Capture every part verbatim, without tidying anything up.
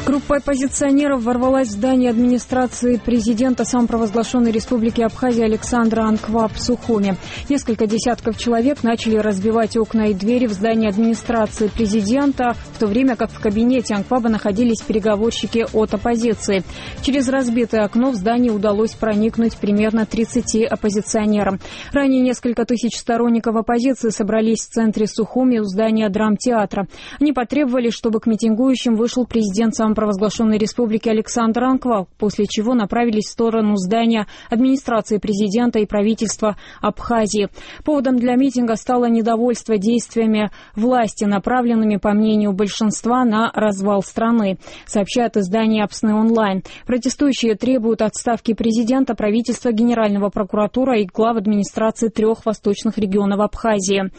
Группа оппозиционеров ворвалась в здание администрации президента самопровозглашенной республики Абхазия Александра Анкваб в Сухуми. Несколько десятков человек начали разбивать окна и двери в здании администрации президента, в то время как в кабинете Анкваба находились переговорщики от оппозиции. Через разбитое окно в здание удалось проникнуть примерно тридцати оппозиционерам. Ранее несколько тысяч сторонников оппозиции собрались в центре Сухуми у здания драмтеатра. Они потребовали, чтобы к митингующим вышел президент самопровозглашенной провозглашенной республики Александр Анкваб, после чего направились в сторону здания администрации президента и правительства Абхазии. Поводом для митинга стало недовольство действиями власти, направленными, по мнению большинства, на развал страны, сообщает издание Апсны онлайн. Протестующие требуют отставки президента, правительства, генерального прокуратура и глав администрации трех восточных регионов Абхазии.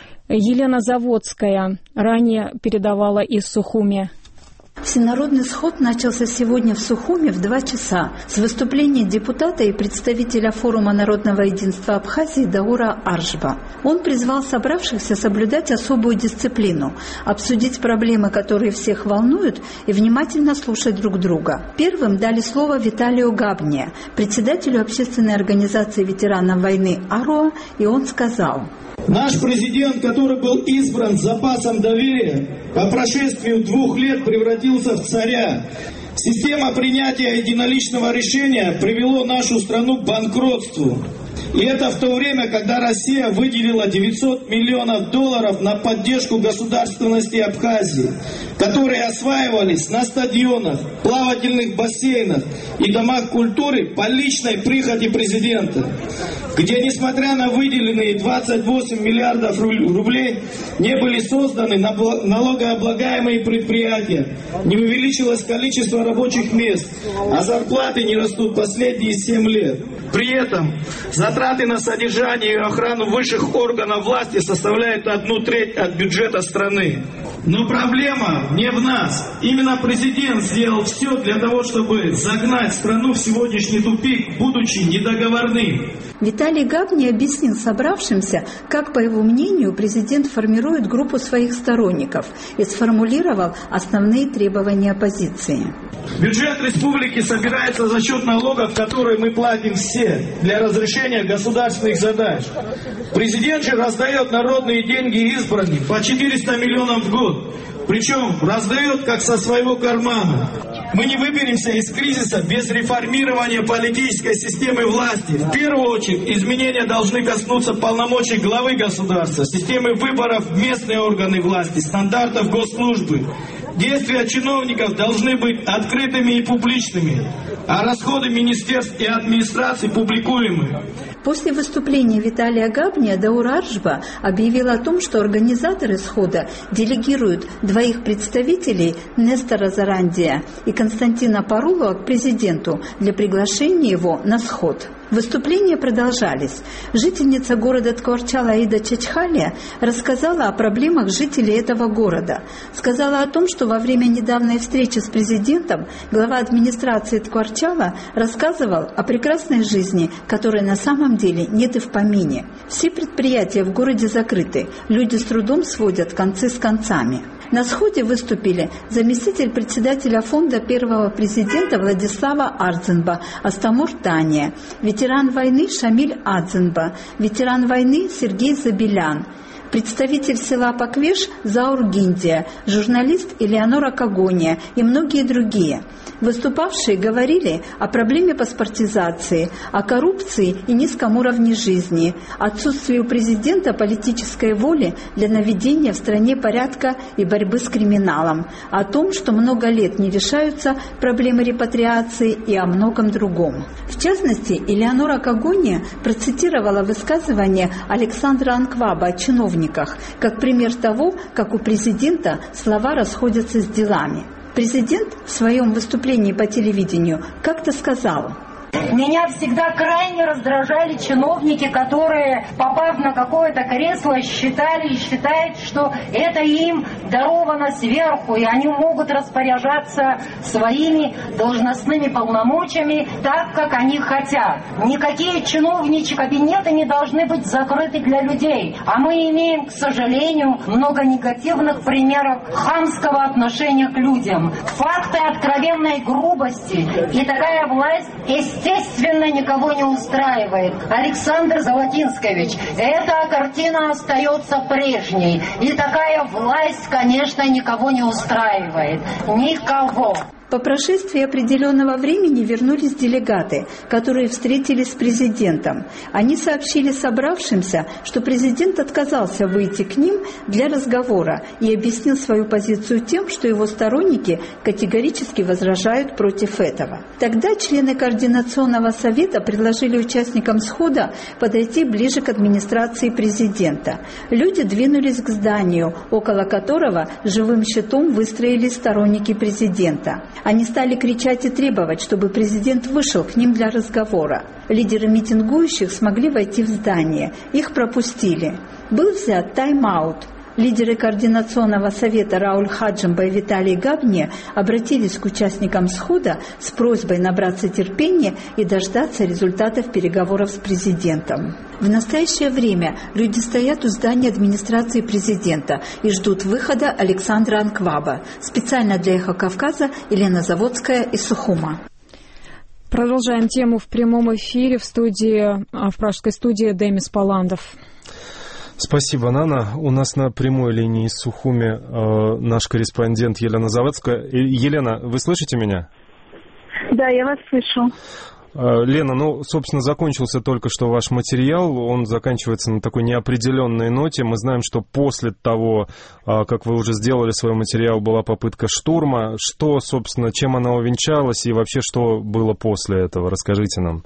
Елена Заводская ранее передавала из Сухуми. Всенародный сход начался сегодня в Сухуми в два часа с выступления депутата и представителя форума народного единства Абхазии Даура Аржба. Он призвал собравшихся соблюдать особую дисциплину, обсудить проблемы, которые всех волнуют, и внимательно слушать друг друга. Первым дали слово Виталию Габне, председателю общественной организации ветеранов войны АРОА, и он сказал: «Наш президент, который был избран с запасом доверия, по прошествию двух лет превратился в царя. Система принятия единоличного решения привела нашу страну к банкротству. И это в то время, когда Россия выделила девятьсот миллионов долларов на поддержку государственности Абхазии, которые осваивались на стадионах, плавательных бассейнах и домах культуры по личной прихоти президента, где, несмотря на выделенные двадцать восемь миллиардов рублей, не были созданы налогооблагаемые предприятия, не увеличилось количество рабочих мест, а зарплаты не растут последние семь лет. При этом затраты на содержание и охрану высших органов власти составляют одну треть от бюджета страны. Но проблема не в нас. Именно президент сделал все для того, чтобы загнать страну в сегодняшний тупик, будучи недоговорным». Виталий Габни объяснил собравшимся, как, по его мнению, президент формирует группу своих сторонников и сформулировал основные требования оппозиции. Бюджет республики собирается за счет налогов, которые мы платим все для разрешения государственных задач. Президент же раздает народные деньги избранным по четыреста миллионов в год. Причем раздает как со своего кармана. Мы не выберемся из кризиса без реформирования политической системы власти. В первую очередь изменения должны коснуться полномочий главы государства, системы выборов в местные органы власти, стандартов госслужбы. Действия чиновников должны быть открытыми и публичными, а расходы министерств и администраций публикуемы. После выступления Виталия Габния Даур Аржба объявил о том, что организаторы схода делегируют двоих представителей, Нестора Зарандия и Константина Парулова, к президенту для приглашения его на сход. Выступления продолжались. Жительница города Ткварчала Аида Чачхалия рассказала о проблемах жителей этого города. Сказала о том, что во время недавней встречи с президентом глава администрации Ткварчала рассказывал о прекрасной жизни, которой на самом деле нет и в помине. Все предприятия в городе закрыты, люди с трудом сводят концы с концами. На сходе выступили заместитель председателя фонда первого президента Владислава Ардзенба, Астамур Тания, ветеран войны Шамиль Адзенба, ветеран войны Сергей Забелян, представитель села Паквеш Заур Гиндия, журналист Элеонора Кагония и многие другие. Выступавшие говорили о проблеме паспортизации, о коррупции и низком уровне жизни, отсутствии у президента политической воли для наведения в стране порядка и борьбы с криминалом, о том, что много лет не решаются проблемы репатриации и о многом другом. В частности, Элеонора Кагония процитировала высказывание Александра Анкваба о чиновниках, как пример того, как у президента слова расходятся с делами. Президент в своем выступлении по телевидению как-то сказал: Меня всегда крайне раздражали чиновники, которые, попав на какое-то кресло, считали и считают, что это им даровано сверху, и они могут распоряжаться своими должностными полномочиями так, как они хотят. Никакие чиновничьи кабинеты не должны быть закрыты для людей. А мы имеем, к сожалению, много негативных примеров хамского отношения к людям. Факты откровенной грубости. И такая власть, естественно, никого не устраивает. Александр Золотинскович, эта картина остается прежней. И такая власть, конечно, никого не устраивает. Никого. По прошествии определенного времени вернулись делегаты, которые встретились с президентом. Они сообщили собравшимся, что президент отказался выйти к ним для разговора и объяснил свою позицию тем, что его сторонники категорически возражают против этого. Тогда члены Координационного совета предложили участникам схода подойти ближе к администрации президента. Люди двинулись к зданию, около которого живым щитом выстроились сторонники президента. Они стали кричать и требовать, чтобы президент вышел к ним для разговора. Лидеры митингующих смогли войти в здание. Их пропустили. Был взят тайм-аут. Лидеры Координационного совета Рауль Хаджимба и Виталий Габния обратились к участникам схода с просьбой набраться терпения и дождаться результатов переговоров с президентом. В настоящее время люди стоят у здания администрации президента и ждут выхода Александра Анкваба. Специально для «Эхо Кавказа» Елена Заводская из Сухума. Продолжаем тему в прямом эфире в студии, в пражской студии Демис Паландов. Спасибо, Нана. У нас на прямой линии из Сухуми э, наш корреспондент Елена Заводская. Елена, вы слышите меня? Да, я вас слышу. Э, Лена, ну, собственно, закончился только что ваш материал. Он заканчивается на такой неопределенной ноте. Мы знаем, что после того, э, как вы уже сделали свой материал, была попытка штурма. Что, собственно, чем она увенчалась и вообще что было после этого? Расскажите нам.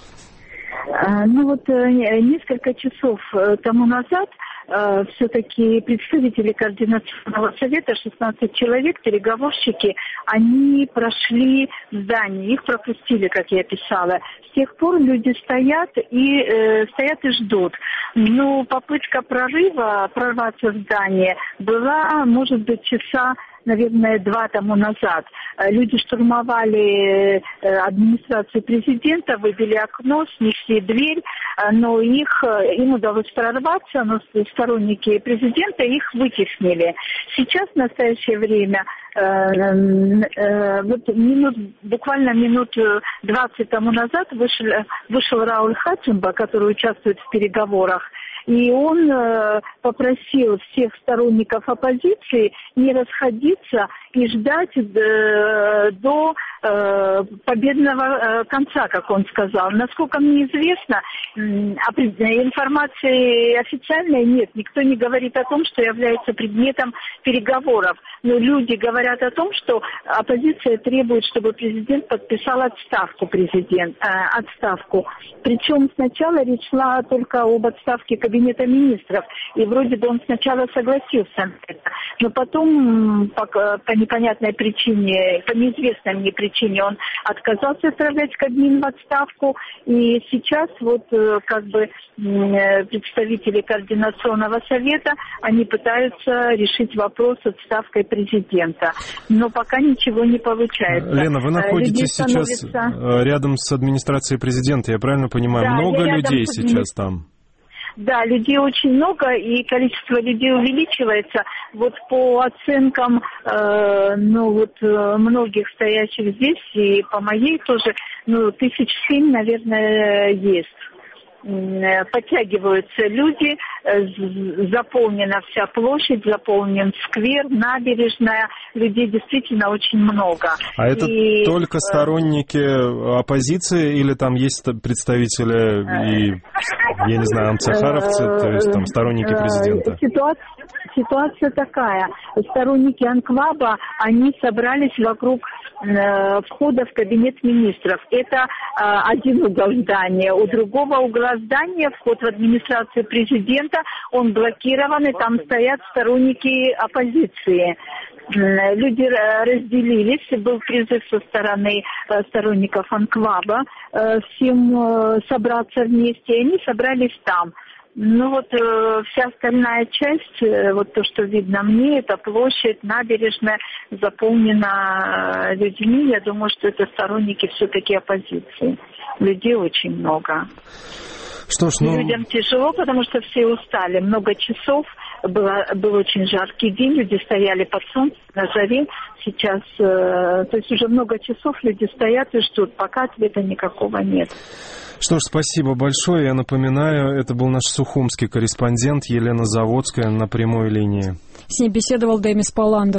Ну вот несколько часов тому назад все-таки представители Координационного совета, шестнадцать человек, переговорщики, они прошли в здание, их пропустили, как я писала. С тех пор люди стоят и э, стоят и ждут. Но попытка прорыва, прорваться в здание была, может быть, часа, наверное, два тому назад. Люди штурмовали администрацию президента, выбили окно, снесли дверь, но их, им удалось прорваться, но сторонники президента их вытеснили. Сейчас, в настоящее время, вот минут, буквально минут двадцать тому назад вышел, вышел Рауль Хаджимба, который участвует в переговорах, и он э, попросил всех сторонников оппозиции не расходиться и ждать э, до э, победного э, конца, как он сказал. Насколько мне известно, э, информации официальной нет. Никто не говорит о том, что является предметом переговоров. Но люди говорят о том, что оппозиция требует, чтобы президент подписал отставку, президент, э, отставку. Причем сначала речь шла только об отставке кабинета министров, и вроде бы он сначала согласился на это, но потом по, по непонятной причине, по неизвестной мне причине он отказался отправлять Кабмин в отставку, и сейчас вот как бы представители Координационного совета, они пытаются решить вопрос с отставкой президента, но пока ничего не получается. Лена, вы находитесь сейчас становится... рядом с администрацией президента, я правильно понимаю? Да, много людей с... сейчас там? Да, людей очень много, и количество людей увеличивается. Вот по оценкам, э, ну вот многих стоящих здесь, и по моей тоже, ну тысяч семь, наверное, есть. Подтягиваются люди, заполнена вся площадь, заполнен сквер, набережная, людей действительно очень много. А это и... только сторонники оппозиции или там есть представители и, я не знаю, амцахаровцы, то есть там сторонники президента? Ситуация, ситуация такая. Сторонники Анкваба, они собрались вокруг входа в кабинет министров. Это один угол здания. У другого угла здания вход в администрацию президента, он блокирован, и там стоят сторонники оппозиции. Люди разделились, был призыв со стороны сторонников Анкваба всем собраться вместе, и они собрались там. Ну вот э, вся остальная часть, э, вот то, что видно мне, это площадь, набережная, заполнена людьми. Я думаю, что это сторонники все-таки оппозиции. Людей очень много. Что ж, ну... Людям тяжело, потому что все устали. Много часов, было, был очень жаркий день, люди стояли под солнцем на жаре. Сейчас, э, то есть уже много часов люди стоят и ждут, пока ответа никакого нет. Что ж, спасибо большое. Я напоминаю, это был наш сухумский корреспондент Елена Заводская на прямой линии. С ней беседовал Демис Палландо.